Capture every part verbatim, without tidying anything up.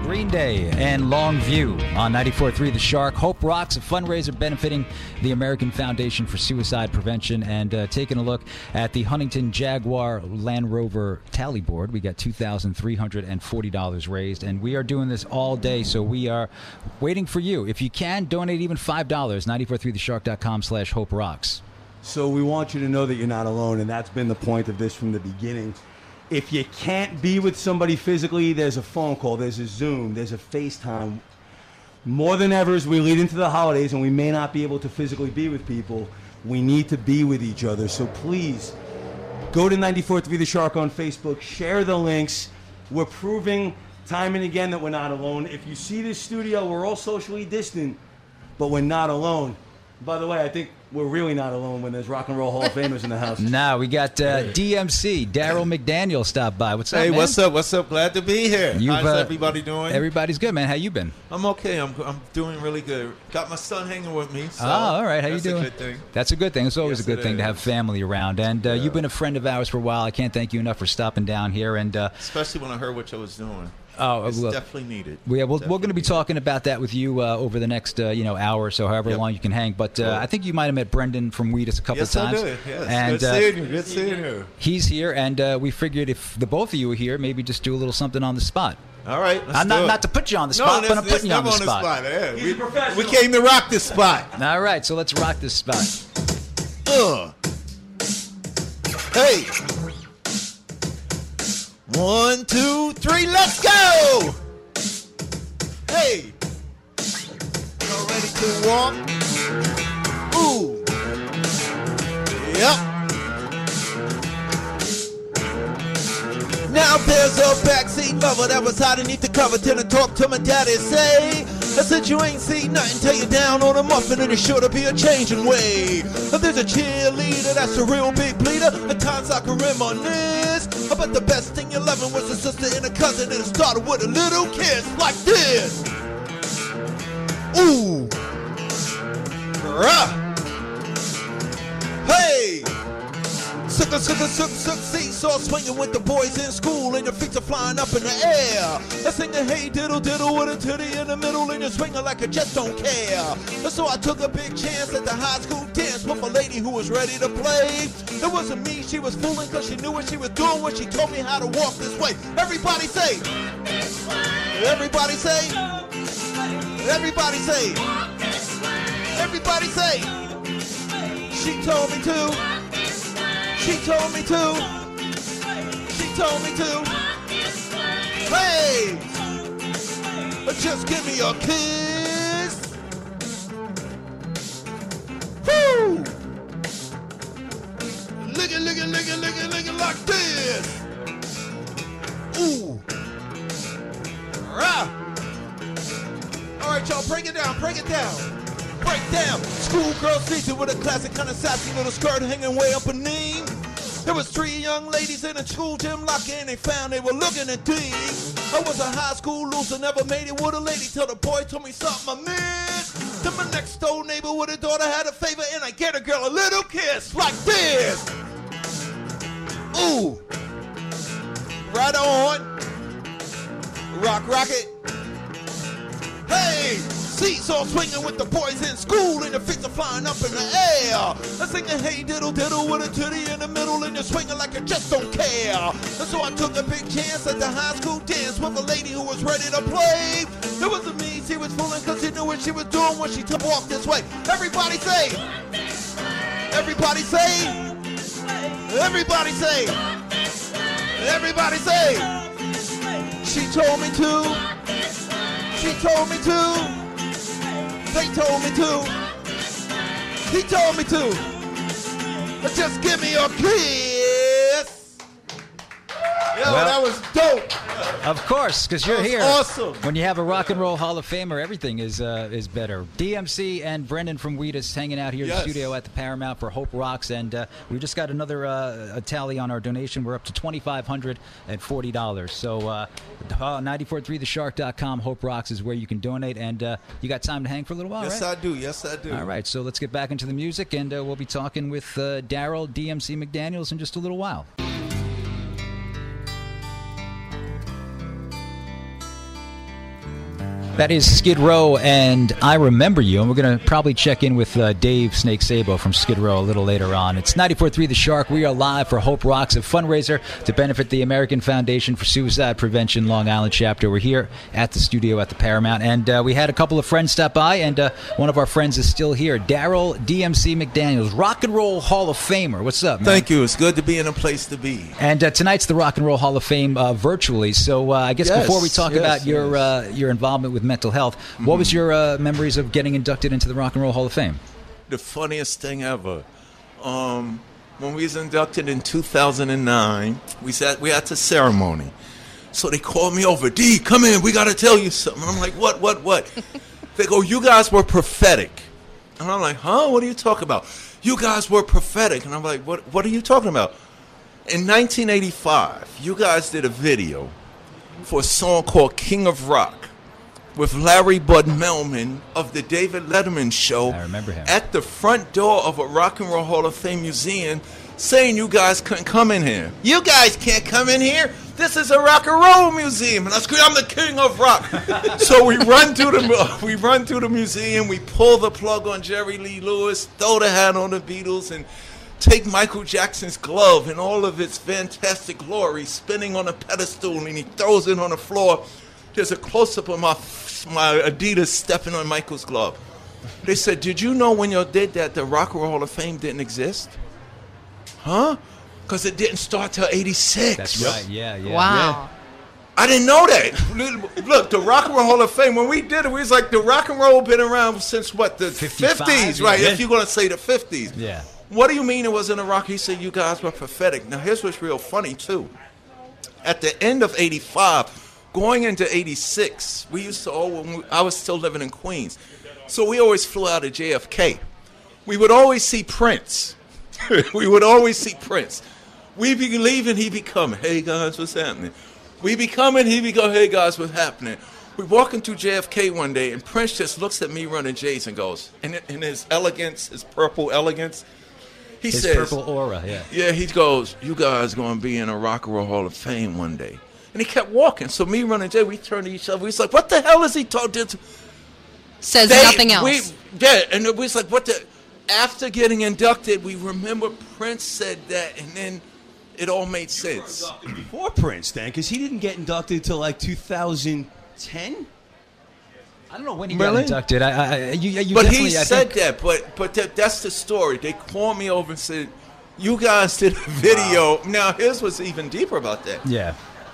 Green Day and Longview on ninety-four point three The Shark. Hope Rocks, a fundraiser benefiting the American Foundation for Suicide Prevention, and uh, taking a look at the Huntington Jaguar Land Rover tally board. We got two thousand three hundred forty dollars raised, and we are doing this all day, so we are waiting for you. If you can, donate even five dollars, ninety-four point three the shark dot com slash Hope Rocks. So we want you to know that you're not alone, and that's been the point of this from the beginning. If you can't be with somebody physically, there's a phone call, there's a Zoom, there's a FaceTime. More than ever, as we lead into the holidays and we may not be able to physically be with people, we need to be with each other. So please, go to ninety-four point three The Shark on Facebook, share the links. We're proving time and again that we're not alone. If you see this studio, we're all socially distant, but we're not alone. By the way, I think we're really not alone when there's Rock and Roll Hall of Famers in the house. Now we got uh, D M C, Daryl McDaniel stopped by. What's up, Hey, man? what's up? What's up? Glad to be here. You've, How's uh, everybody doing? Everybody's good, man. How you been? I'm okay. I'm I'm doing really good. Got my son hanging with me. So oh, all right. How you that's doing? That's a good thing. That's a good thing. It's always Yes, a good it thing to is. have family around. And uh, Yeah. you've been a friend of ours for a while. I can't thank you enough for stopping down here. And uh, Especially when I heard what you was doing. oh, It's well, definitely needed. we, we're, we're Definitely going to be needed. talking about that with you uh, over the next uh, you know hour or so, however Yep. long you can hang. But uh, Cool. I think you might have met Brendan from Wheatus a couple Yes, times. I did. Yes. And good uh, seeing you. Good seeing you. he's here, and uh, we figured if the both of you were here, maybe just do a little something on the spot. All right. Let's I'm do not it. not to put you on the No, spot, that's, but I'm that's putting you on the never spot. Yeah, He's we, a professional. we came to rock this spot. All right, so let's rock this spot. Uh. Hey. One, two, three, let's go! Hey. Y'all ready to walk? Ooh. Yep. Now there's a backseat lover that was hiding beneath the cover till I talk to my daddy, say I said you ain't seen nothing till you down on a muffin and it sure to be a changing way. There's a cheerleader that's a real big bleeder. At times I can reminisce about the best thing you're loving was a sister and a cousin, and it started with a little kiss like this. Ooh. Rah. Hey. Suck, suck, suck, suck, seesaw swinging with the boys in school, and your feet are flying up in the air. I sing a hey diddle diddle with a titty in the middle, and you're swinging like you just don't care. So I took a big chance at the high school dance with a lady who was ready to play. It wasn't me she was fooling, cause she knew what she was doing when she told me how to walk this way. Everybody say, everybody say, everybody say, everybody say, she told me to. She told me to. She told me to. Hey! Just give me a kiss. Woo! Lick it, lick it, lick it, lick it, lick it like this. Ooh. Rah. All right, y'all, break it down, break it down. Break down. Schoolgirl season with a classic kind of sassy little skirt hanging way up her knee. There was three young ladies in a school gym locker, and they found they were looking at D. I was a high school loser, never made it with a lady till the boy told me something I missed. Then my next door neighbor with a daughter had a favor, and I get a girl a little kiss like this. Ooh. Right on. Rock, rock it. Hey. Seesaw swinging with the boys in school, and the feet are flying up in the air. I sing a hey diddle diddle with a titty in the middle, and you're swinging like you just don't care. And so I took a big chance at the high school dance with a lady who was ready to play. It wasn't me she was fooling, cause she knew what she was doing when she took walk this way. Everybody say, everybody say, everybody say, everybody say, she told me to, she told me to. They told me to. He told me to. Just give me a kiss. Yo, Well, that was dope. Of course, because you're That was here. awesome. When you have a Rock and Roll Hall of Famer, everything is uh, is better. D M C and Brendan from Wheatus hanging out here in Yes. the studio at the Paramount for Hope Rocks, and uh, we just got another uh, a tally on our donation. We're up to twenty-five hundred forty dollars. So uh, uh, ninety-four point three the shark dot com, Hope Rocks is where you can donate, and uh, you got time to hang for a little while, Yes, right? I do. Yes, I do. All right, so let's get back into the music, and uh, we'll be talking with uh, Daryl D M C McDaniels in just a little while. That is Skid Row and I Remember You, and we're going to probably check in with uh, Dave Snake Sabo from Skid Row a little later on. It's ninety-four point three The Shark. We are live for Hope Rocks, a fundraiser to benefit the American Foundation for Suicide Prevention Long Island chapter. We're here at the studio at the Paramount, and uh, we had a couple of friends stop by, and uh, one of our friends is still here, Daryl D M C McDaniels, Rock and Roll Hall of Famer. What's up, man? Thank you. It's good to be in a place to be. And uh, tonight's the Rock and Roll Hall of Fame uh, virtually, so uh, I guess Yes, before we talk yes, about your yes. uh, your involvement with mental health, what was your uh, memories of getting inducted into the Rock and Roll Hall of Fame? The funniest thing ever. Um, when we was inducted in two thousand nine, we sat we had the ceremony. So they called me over. D, come in. We got to tell you something. I'm like, what, what, what? They go, you guys were prophetic. And I'm like, huh? What are you talking about? You guys were prophetic. And I'm like, what, what are you talking about? In nineteen eighty-five, you guys did a video for a song called King of Rock with Larry Bud Melman of the David Letterman Show. I remember him. At the front door of a Rock and Roll Hall of Fame museum, saying you guys couldn't come in here. You guys can't come in here. This is a rock and roll museum. And I scream, I'm the king of rock. So we run through the we run through the museum, we pull the plug on Jerry Lee Lewis, throw the hat on the Beatles, and take Michael Jackson's glove in all of its fantastic glory, spinning on a pedestal, and he throws it on the floor. There's a close-up of my my Adidas stepping on Michael's glove. They said, did you know when you did that the Rock and Roll Hall of Fame didn't exist? Huh? Because it didn't start till eighty-six. That's right, yeah, yeah. Wow. I didn't know that. Look, the Rock and Roll Hall of Fame, when we did it, we was like, the Rock and Roll been around since, what, the fifty-five, fifties, yeah. right, if you're going to say the fifties. Yeah. What do you mean it wasn't a rock? He said, you guys were prophetic. Now, here's what's real funny, too. At the end of eighty-five, going into eighty-six, we used to, oh, when we, I was still living in Queens, so we always flew out of J F K. We would always see Prince. We would always see Prince. We be leaving, he be coming. Hey, guys, what's happening? We be coming, he be going, hey, guys, what's happening? We walking through J F K one day, and Prince just looks at me running J's and goes, in, in his elegance, his purple elegance, he His says, purple aura, yeah. yeah, he goes, you guys going to be in a Rock and Roll Hall of Fame one day. And he kept walking. So me running Jay, we turned to each other. We was like, what the hell is he talking to? Says They- nothing else. We, yeah, and we was like, what the? After getting inducted, we remember Prince said that, and then it all made sense. Before Prince, then, because he didn't get inducted until like two thousand ten. I don't know when he Really? got inducted. I, I, you, you But he definitely, I said think, that, but but that, that's the story. They called me over and said, you guys did a video. Now, here's what's even deeper about that. yeah.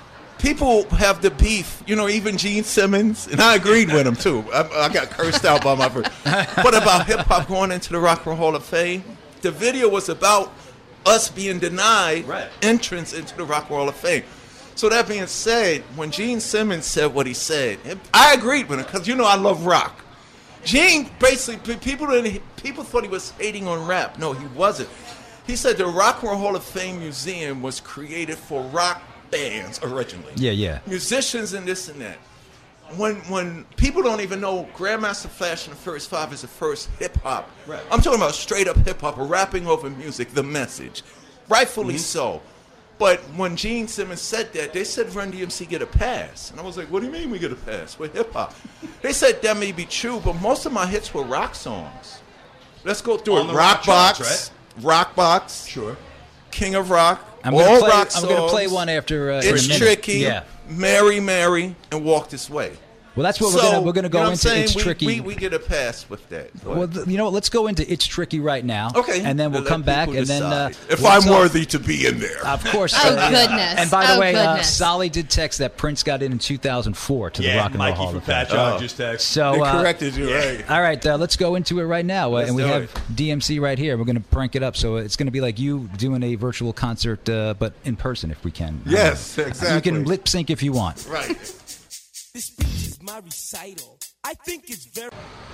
People have the beef, you know, even Gene Simmons, and I agreed with him, too. I, I got cursed out by my friend. But about hip-hop going into the Rock and Roll Hall of Fame, the video was about us being denied Right. entrance into the Rock and Roll Hall of Fame. So that being said, when Gene Simmons said what he said, I agreed with him, because, you know, I love rock. Gene, basically, people didn't, people thought he was hating on rap. No, he wasn't. He said the Rock and Roll Hall of Fame Museum was created for rock bands originally. Yeah, yeah. Musicians and this and that. When when people don't even know Grandmaster Flash and the First Five is the first hip hop. Right. I'm talking about straight up hip hop, rapping over music, the message. Rightfully so. But when Gene Simmons said that, they said Run D M C get a pass. And I was like, what do you mean we get a pass? We're hip hop. They said that may be true, but most of my hits were rock songs. Let's go through On it. the rock Rock charts, Box, Rock Box, Sure. King of Rock, I'm all gonna play. rock I'm gonna songs. play one after. Uh, in It's a minute. tricky. Yeah. Mary, Mary, and Walk This Way. Well, that's what so, we're gonna we're gonna you go know what I'm into. saying? It's we, tricky. We, we get a pass with that. but- Well, th- you know what? Let's go into It's Tricky right now. okay. And then we'll Let come back, people and then uh, decide. if we'll I'm talk- worthy to be in there. Of course. Oh, uh, goodness. And by the Oh, way, uh, goodness. Solly did text that Prince got in in two thousand four to the Yeah, Rock and Roll Mikey Hall from of Fame. Fat Joe Oh. just texted. So, they uh, corrected you, right? all right, uh, let's go into it right now. Uh, Let's and we do have it. D M C right here. We're going to crank it up. So it's going to be like you doing a virtual concert, uh, but in person if we can. Yes, Uh, exactly. You can lip sync if you want. Right. This speech is my recital. I think it's very...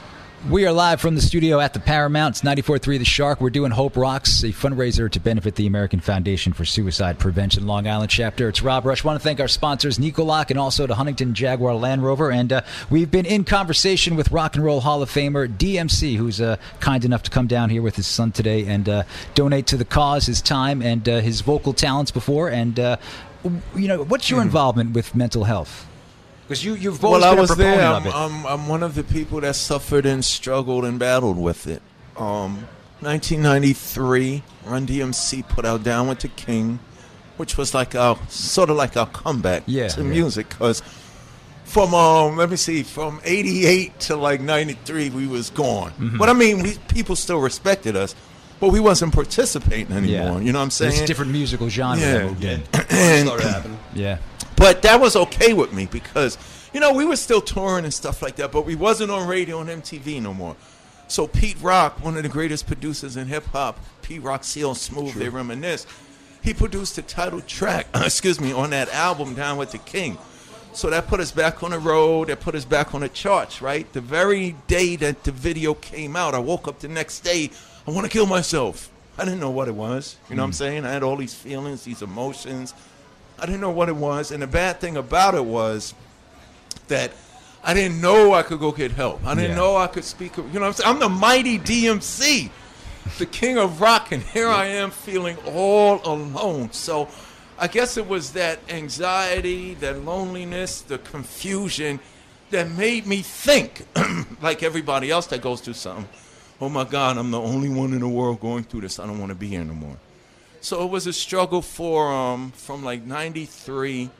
We are live from the studio at the Paramount. It's ninety-four point three The Shark. We're doing Hope Rocks, a fundraiser to benefit the American Foundation for Suicide Prevention Long Island chapter. It's Rob Rush. I want to thank our sponsors, Nicolac, and also the Huntington Jaguar Land Rover. And uh, we've been in conversation with Rock and Roll Hall of Famer D M C, who's uh, kind enough to come down here with his son today and uh, donate to the cause his time and uh, his vocal talents before. And, uh, you know, what's your involvement with mental health? Because you, you've always well, been I was a proponent there. of I'm, it. I'm, I'm one of the people that suffered and struggled and battled with it. Um, nineteen ninety-three, Run D M C put out Down with the King, which was like our sort of like our comeback Yeah, to yeah. music. Because from um, let me see, from eighty-eight to like ninety-three, we was gone. Mm-hmm. But I mean, we, people still respected us, but we wasn't participating anymore. Yeah. You know what I'm saying? There's a different musical genre Yeah. that moved in. And- started happening. Yeah. But that was okay with me because, you know, we were still touring and stuff like that, but we wasn't on radio and M T V no more. So Pete Rock, one of the greatest producers in hip-hop, Pete Rock, C L Smooth, They Reminisce, he produced the title track, excuse me, on that album, Down with the King. So that put us back on the road, that put us back on the charts, right? The very day that the video came out, I woke up the next day, I want to kill myself. I didn't know what it was, you know what I'm saying? I had all these feelings, these emotions. I didn't know what it was, and the bad thing about it was that I didn't know I could go get help. I didn't Yeah. know I could speak. You know what I'm saying? I'm the mighty D M C, the king of rock, and here I am feeling all alone. So I guess it was that anxiety, that loneliness, the confusion that made me think, like everybody else that goes through something, oh my God, I'm the only one in the world going through this. I don't want to be here no more. So it was a struggle for um, from like ninety-three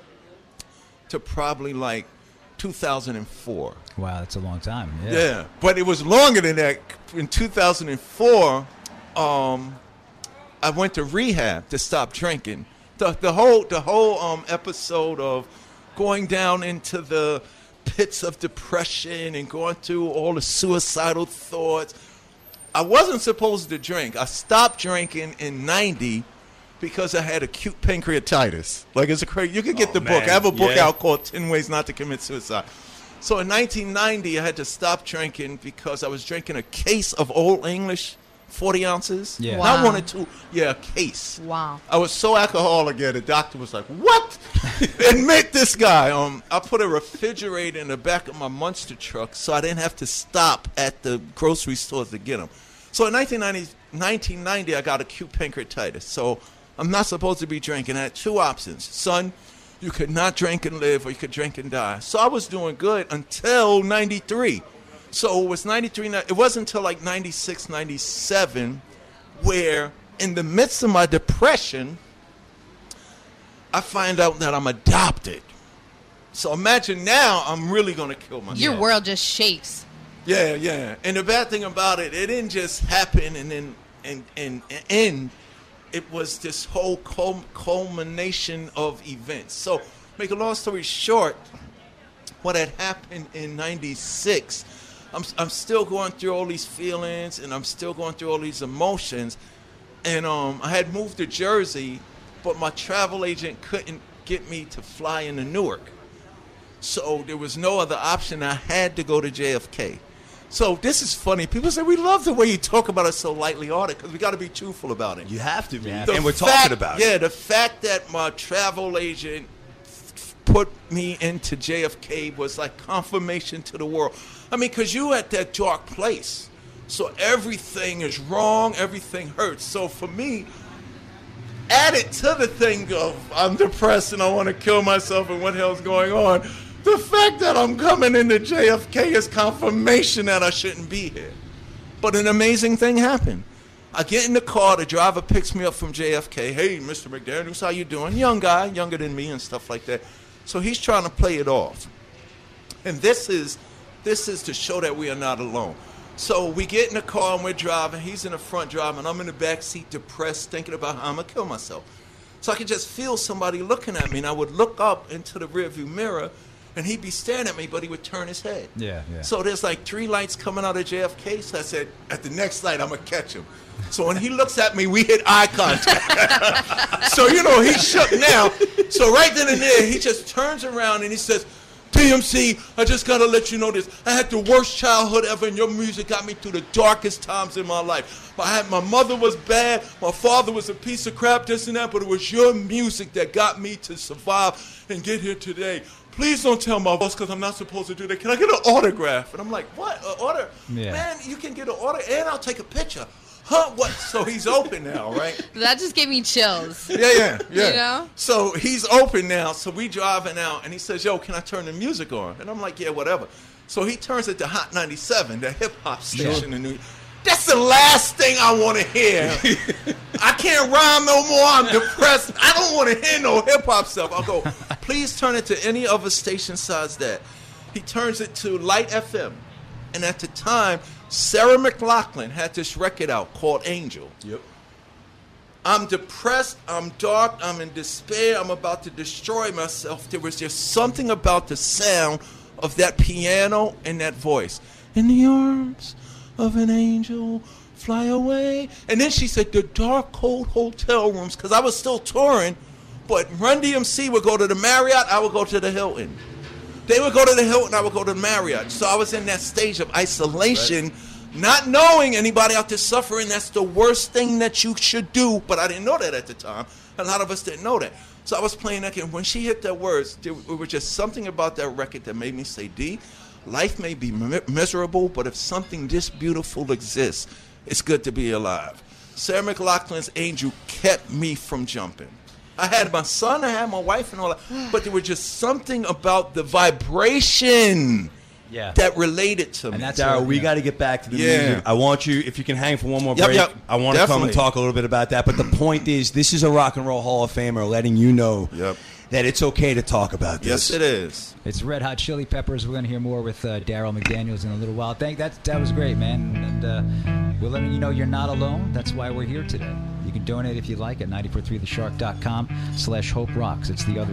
to probably like two thousand four. Wow, that's a long time. Yeah. Yeah, but it was longer than that. In two thousand four, um, I went to rehab to stop drinking. The, the whole the whole um, episode of going down into the pits of depression and going through all the suicidal thoughts. I wasn't supposed to drink. I stopped drinking in ninety because I had acute pancreatitis. Like, it's a crazy. You can get Oh, the book. man. I have a book Yeah. out called ten ways Not to Commit Suicide. So in nineteen ninety, I had to stop drinking because I was drinking a case of Old English, forty ounces. Yeah. Not Wow. one or two. Yeah, a case. Wow. I was so alcoholic again, the doctor was like, what? Admit this guy. Um, I put a refrigerator in the back of my Munster truck so I didn't have to stop at the grocery stores to get them. So in nineteen ninety, nineteen ninety, I got acute pancreatitis. So I'm not supposed to be drinking. I had two options. Son, you could not drink and live, or you could drink and die. So I was doing good until ninety-three. So it was ninety-three. It wasn't until like ninety-six, ninety-seven where in the midst of my depression, I find out that I'm adopted. So imagine now I'm really going to kill myself. Your world just shakes. Yeah, yeah. And the bad thing about it, it didn't just happen and then and, and, and end. It was this whole cul- culmination of events. So, make a long story short, what had happened in ninety-six, I'm, I'm still going through all these feelings and I'm still going through all these emotions. And um, I had moved to Jersey, but my travel agent couldn't get me to fly into Newark. So there was no other option. I had to go to J F K. So this is funny. People say, we love the way you talk about it so lightly hearted because we got to be truthful about it. You have to be. Yeah. And we're fact- talking about yeah, it. the fact that my travel agent f- put me into J F K was like confirmation to the world. I mean, because you at that dark place. So everything is wrong. Everything hurts. So for me, added to the thing of I'm depressed and I want to kill myself and what the hell's going on, the fact that I'm coming into J F K is confirmation that I shouldn't be here. But an amazing thing happened. I get in the car, the driver picks me up from J F K. Hey, Mister McDaniels, how you doing? Young guy, younger than me and stuff like that. So he's trying to play it off. And this is this is to show that we are not alone. So we get in the car and we're driving. He's in the front driving. I'm in the back seat, depressed, thinking about how I'm going to kill myself. So I could just feel somebody looking at me. And I would look up into the rearview mirror, and he'd be staring at me, but he would turn his head. Yeah, yeah. So there's like three lights coming out of J F K. So I said, at the next light, I'm going to catch him. So when he looks at me, we hit eye contact. So, you know, he's shook now. So right then and there, he just turns around and he says, D M C, I just got to let you know this. I had the worst childhood ever, and your music got me through the darkest times in my life. I had, my mother was bad. My father was a piece of crap, this and that, but it was your music that got me to survive and get here today. Please don't tell my boss because I'm not supposed to do that. Can I get an autograph? And I'm like, what? An order? Yeah. Man, you can get an order, and I'll take a picture. huh, what? So he's open now, right? That just gave me chills. Yeah, yeah, yeah. You know? So he's open now. So we driving out, and he says, yo, can I turn the music on? And I'm like, yeah, whatever. So he turns it to Hot ninety-seven, the hip-hop station in New York. That's the last thing I want to hear. I can't rhyme no more. I'm depressed. I don't want to hear no hip-hop stuff. I'll go, please turn it to any other station besides that. He turns it to Light F M. And at the time, Sarah McLachlan had this record out called Angel. Yep. I'm depressed. I'm dark. I'm in despair. I'm about to destroy myself. There was just something about the sound of that piano and that voice. In the arms of an angel, fly away. And then she said, the dark, cold hotel rooms, because I was still touring, but Run D M C would go to the Marriott, I would go to the Hilton. They would go to the Hilton, I would go to the Marriott. So I was in that stage of isolation, right. Not knowing anybody out there suffering. That's the worst thing that you should do, but I didn't know that at the time. A lot of us didn't know that. So I was playing that game. When she hit that words, there was just something about that record that made me say, D, life may be mi- miserable, but if something this beautiful exists, it's good to be alive. Sarah McLachlan's Angel kept me from jumping. I had my son, I had my wife and all that, but there was just something about the vibration yeah. that related to me. Daryl, we got to get back to the yeah. music. I want you, if you can hang for one more yep, break, yep. I want to come and Definitely. talk a little bit about that. But the point is, this is a Rock and Roll Hall of Famer letting you know yep. that it's okay to talk about this. Yes, it is. It's Red Hot Chili Peppers. We're going to hear more with uh, Daryl McDaniels in a little while. Thank that that was great, man. And uh, we're letting you know you're not alone. That's why we're here today. You can donate if you like at nine four three the shark dot com slash hope rocks. It's the other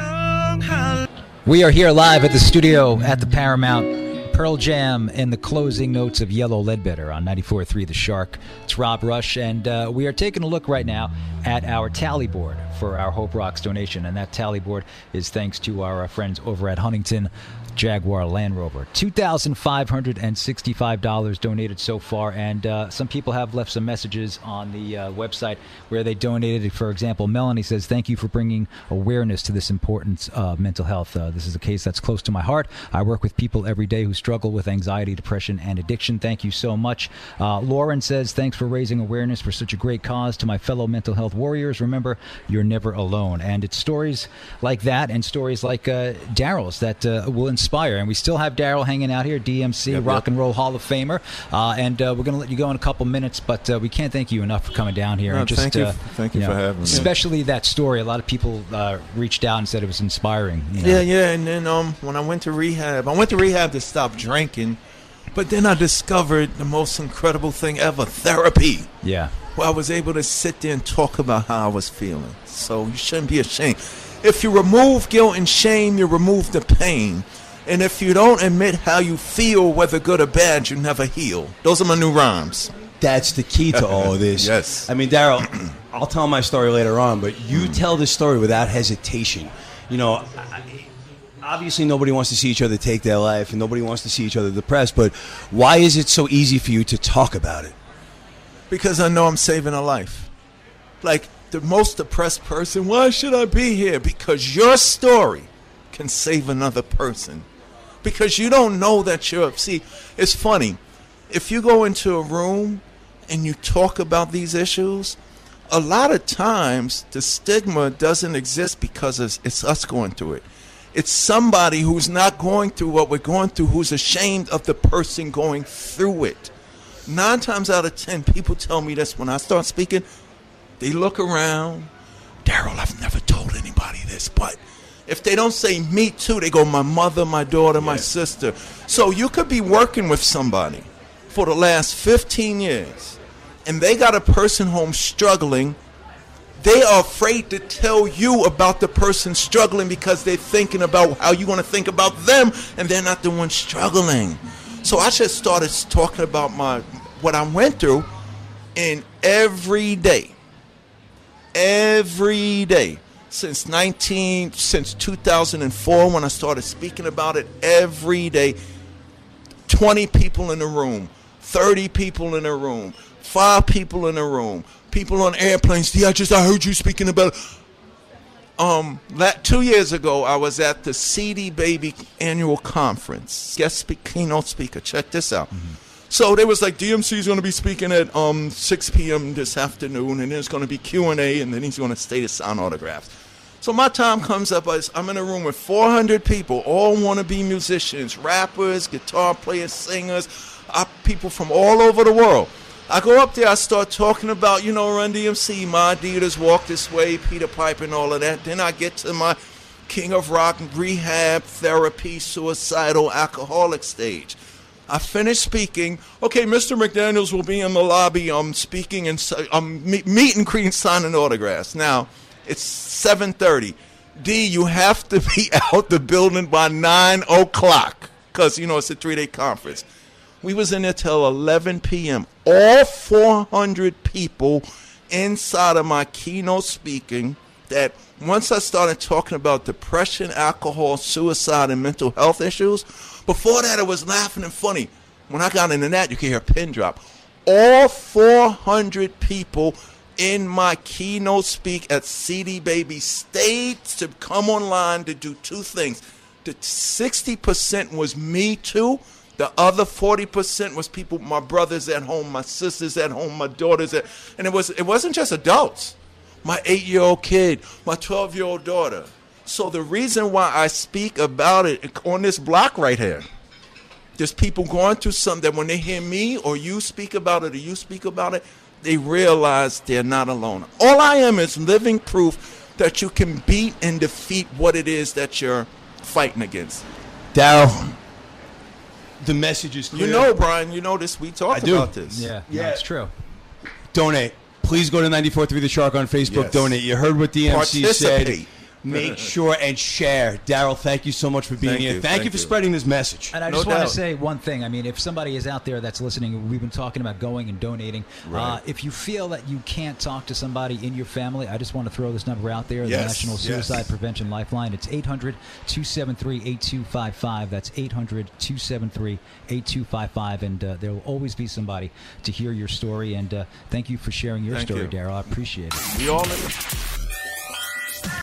side. We are here live at the studio at the Paramount. Pearl Jam and the closing notes of Yellow Ledbetter on ninety-four point three The Shark. It's Rob Rush, and uh, we are taking a look right now at our tally board for our Hope Rocks donation, and that tally board is thanks to our uh, friends over at Huntington Jaguar Land Rover. two thousand five hundred sixty-five dollars donated so far, and uh, some people have left some messages on the uh, website where they donated. For example, Melanie says, thank you for bringing awareness to this importance of mental health. Uh, this is a case that's close to my heart. I work with people every day who struggle with anxiety, depression, and addiction. Thank you so much. Uh, Lauren says, thanks for raising awareness for such a great cause. To my fellow mental health warriors, remember, you're never alone. And it's stories like that and stories like uh, Daryl's that uh, will inspire. And we still have Daryl hanging out here, D M C, yep, Rock yep. and Roll Hall of Famer. Uh, and uh, we're going to let you go in a couple minutes, but uh, we can't thank you enough for coming down here. No, and just, thank you, uh, thank you, you for know, having me. Especially that story. A lot of people uh, reached out and said it was inspiring. You know? Yeah, yeah. And then um, when I went to rehab, I went to rehab to stop drinking, but then I discovered the most incredible thing ever, therapy. Yeah. Where I was able to sit there and talk about how I was feeling. So you shouldn't be ashamed. If you remove guilt and shame, you remove the pain. And if you don't admit how you feel, whether good or bad, you never heal. Those are my new rhymes. That's the key to all of this. Yes. I mean, Daryl, I'll tell my story later on, but you mm. tell this story without hesitation. You know, I, obviously nobody wants to see each other take their life, and nobody wants to see each other depressed, but why is it so easy for you to talk about it? Because I know I'm saving a life. Like the most depressed person, why should I be here? Because your story can save another person. Because you don't know that you're... See, it's funny. If you go into a room and you talk about these issues, a lot of times the stigma doesn't exist because it's, it's us going through it. It's somebody who's not going through what we're going through who's ashamed of the person going through it. Nine times out of ten, people tell me this when I start speaking. They look around. Daryl, I've never told anybody this, but if they don't say me too, they go my mother, my daughter, yeah. my sister. So you could be working with somebody for the last fifteen years, and they got a person home struggling. They are afraid to tell you about the person struggling because they're thinking about how you're going to think about them, and they're not the one struggling. So I just started talking about my what I went through, and every day, every day, since nineteen, since two thousand four, when I started speaking about it, every day, twenty people in the room, thirty people in the room, five people in the room, people on airplanes. Yeah, I just I heard you speaking about it. Um, that two years ago, I was at the C D Baby annual conference. Guest speak, keynote speaker. Check this out. Mm-hmm. So they was like, D M C's going to be speaking at um six p.m. this afternoon, and there's going to be Q and A, and then he's going to stay to sign autographs. So my time comes up. I'm in a room with four hundred people, all want to be musicians, rappers, guitar players, singers, uh, people from all over the world. I go up there, I start talking about, you know, Run D M C, My Adidas, Walk This Way, Peter Piper, and all of that. Then I get to my King of Rock, rehab, therapy, suicidal, alcoholic stage. I finish speaking. Okay, Mister McDaniels will be in the lobby. I'm speaking and I'm meet and greet, signing autographs. Now, it's seven thirty. D, you have to be out the building by nine o'clock because, you know, it's a three-day conference. We was in there till eleven p.m. All four hundred people inside of my keynote speaking that once I started talking about depression, alcohol, suicide, and mental health issues, before that it was laughing and funny. When I got into that, you could hear a pin drop. All four hundred people in my keynote speak at C D Baby stayed to come online to do two things. The sixty percent was me too. The other forty percent was people, my brothers at home, my sisters at home, my daughters at, and it was it wasn't just adults. My eight-year-old kid, my twelve-year-old daughter. So the reason why I speak about it on this block right here, there's people going through something that when they hear me or you speak about it or you speak about it, they realize they're not alone. All I am is living proof that you can beat and defeat what it is that you're fighting against. Daryl, the message is clear. You know, Brian, you know this. We talked I do. about this. Yeah, Yeah. no, it's true. Donate. Please go to ninety-four point three The Shark on Facebook. Yes. Donate. You heard what D M C said. Participate. Make sure and share. Daryl, thank you so much for being Thank here. you, Thank, thank you for you. spreading this message. And I No just want doubt. to say one thing. I mean, if somebody is out there that's listening, we've been talking about going and donating. Right. Uh, if you feel that you can't talk to somebody in your family, I just want to throw this number out there, the Yes, National yes. Suicide Prevention Lifeline. It's eight hundred, two seven three, eight two five five. That's eight hundred, two seven three, eight two five five. And uh, there will always be somebody to hear your story. And uh, thank you for sharing your Thank story, you. Daryl. I appreciate it. We all in it.